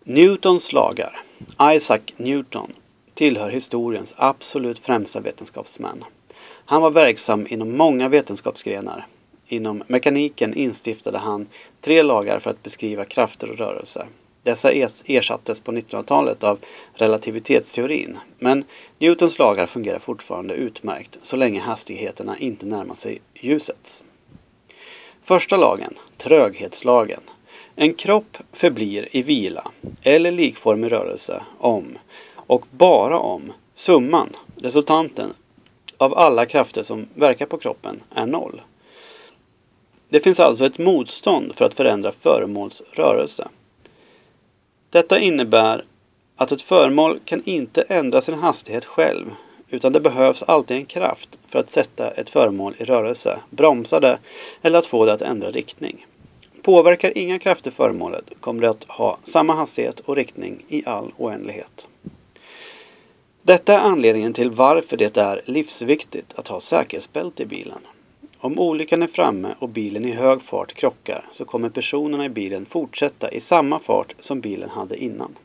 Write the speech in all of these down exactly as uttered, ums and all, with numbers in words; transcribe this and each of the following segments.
Newtons lagar. Isaac Newton tillhör historiens absolut främsta vetenskapsmän. Han var verksam inom många vetenskapsgrenar. Inom mekaniken instiftade han tre lagar för att beskriva krafter och rörelser. Dessa ersattes på nittonhundratalet av relativitetsteorin, men Newtons lagar fungerar fortfarande utmärkt så länge hastigheterna inte närmar sig ljusets. Första lagen, tröghetslagen. En kropp förblir i vila eller likformig rörelse om och bara om summan, resultanten av alla krafter som verkar på kroppen är noll. Det finns alltså ett motstånd för att förändra föremåls rörelse. Detta innebär att ett föremål kan inte ändra sin hastighet själv, utan det behövs alltid en kraft för att sätta ett föremål i rörelse, bromsa det eller att få det att ändra riktning. Påverkar inga krafter föremålet kommer det att ha samma hastighet och riktning i all oändlighet. Detta är anledningen till varför det är livsviktigt att ha säkerhetsbälte i bilen. Om olyckan är framme och bilen i hög fart krockar så kommer personerna i bilen fortsätta i samma fart som bilen hade innan.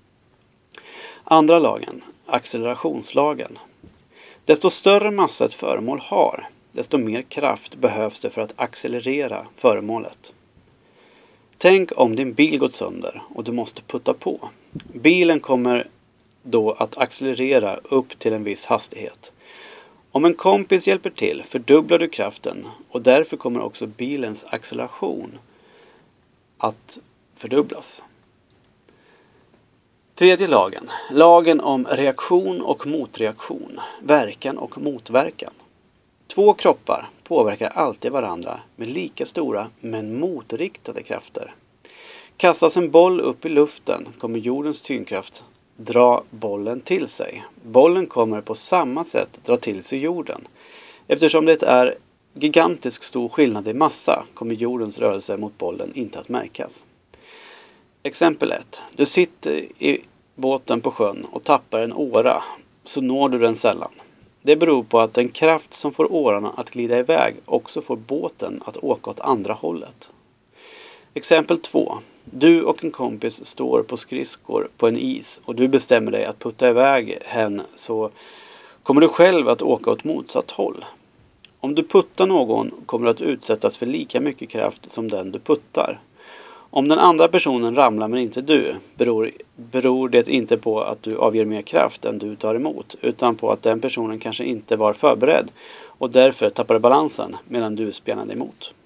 Andra lagen, accelerationslagen. Desto större massa ett föremål har, desto mer kraft behövs det för att accelerera föremålet. Tänk om din bil gått sönder och du måste putta på. Bilen kommer då att accelerera upp till en viss hastighet. Om en kompis hjälper till fördubblar du kraften och därför kommer också bilens acceleration att fördubblas. Tredje lagen. Lagen om reaktion och motreaktion. Verkan och motverkan. Två kroppar påverkar alltid varandra med lika stora men motriktade krafter. Kastas en boll upp i luften kommer jordens tyngdkraft dra bollen till sig. Bollen kommer på samma sätt dra till sig jorden. Eftersom det är gigantisk stor skillnad i massa kommer jordens rörelse mot bollen inte att märkas. Exempel ett. Du sitter i båten på sjön och tappar en åra, så når du den sällan. Det beror på att den kraft som får årarna att glida iväg också får båten att åka åt andra hållet. Exempel två. Du och en kompis står på skridskor på en is och du bestämmer dig att putta iväg henne, så kommer du själv att åka åt motsatt håll. Om du puttar någon kommer du att utsättas för lika mycket kraft som den du puttar. Om den andra personen ramlar men inte du, beror, beror det inte på att du avger mer kraft än du tar emot, utan på att den personen kanske inte var förberedd och därför tappade balansen medan du spjärnade emot.